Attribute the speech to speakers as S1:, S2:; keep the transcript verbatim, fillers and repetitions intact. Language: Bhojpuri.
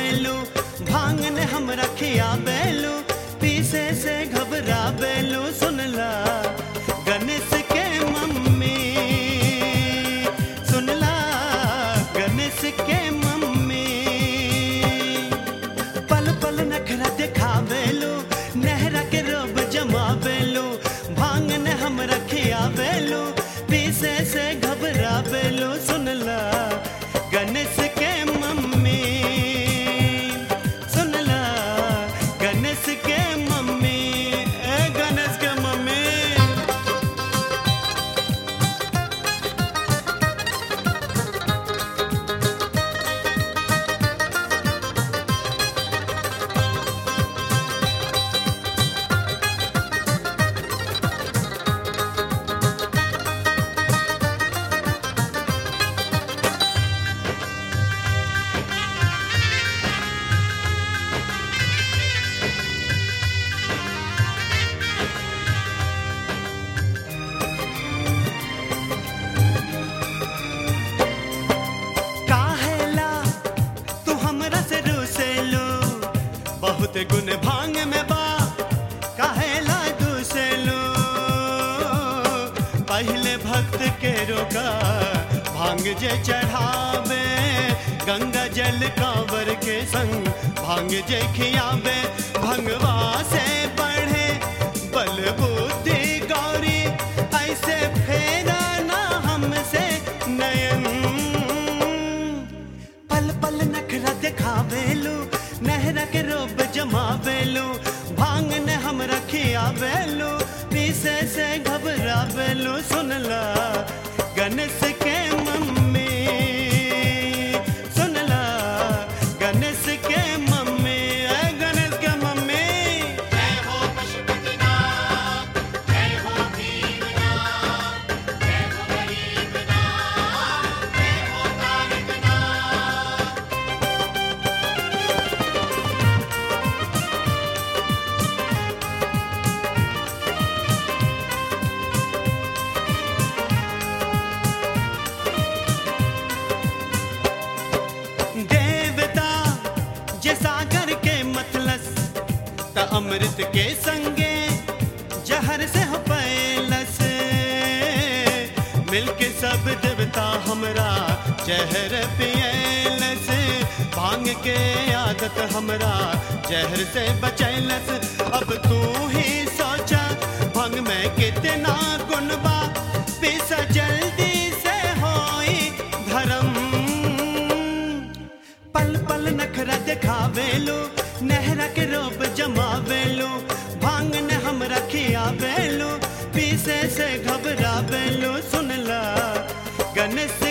S1: बेलू, भांग ने हम रखिया बेलू, पीसे से घबरा बेलू। सुनला गणेश के मम्मी, सुनला गणेश के मम्मी, पल पल नखरा दिखा बेलू, नहरा के रोब जमा बेलू, भांग ने हम रखिया बेलू, पीसे से घबरा बेलू। सुनला गणेश के मम्मी, सुनला गणेश के मम्मी, ए गणेश के मम्मी। बहुत गुण भांग में बा, काहेला दूसलो, पहले भक्त के रोका भांग जे चढ़ावे, गंगा जल कांवर के संग भांग जे खियावे, भंगवा से बढ़े बल बुद्धि गौरी, ऐसे फेरा ना हमसे नयन, पल पल नखरा दिखावेलू, नहरा के रोब जमा बेलू, भांग ने हम रखिया बेलू, पीसे से घबरा बेलू। सुनला गणेश के मम्मी, सुनला गणेश के मम्मी, ए गणेश के मम्मी।
S2: जय हो पशुपतिनाथ, जय हो भीमनाथ, जय हो गरीबनाथ, जय हो तारकनाथ।
S1: देवता जे सागर के मतलस, त अमृत के संगे जहर से हो पैलस, मिलके सब देवता हमरा जहर पियलस, भांग के आदत हमरा जहर से बचैलस। अब तू ही सोचा भांग में कितना गुण बा, पीसा जल्दी से होई धर्म, पल पल नखरा दिखावेलू, नहरा के रोब जमा बेलू, भांग ने हम रखिया बेलू, पीसे से घबरा बेलू। सुनला गणेश